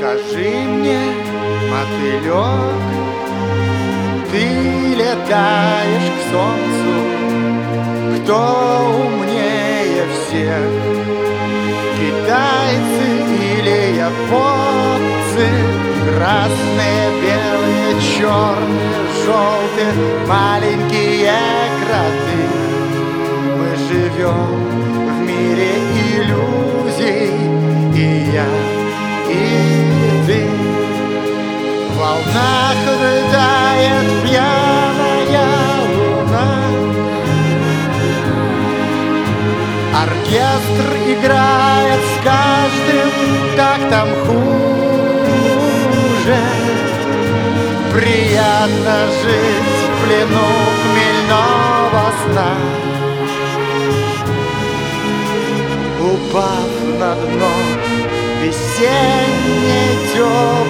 Скажи мне, мотылек, ты летаешь к солнцу, кто умнее всех? Китайцы или японцы? Красные, белые, черные, желтые, маленькие кроты. Мы живем в мире иллюзий, и я, и ты. В волнах рыдает пьяная луна. Оркестр играет с каждым тактом хуже. Приятно жить в плену хмельного сна. Упав на дно весенней теплой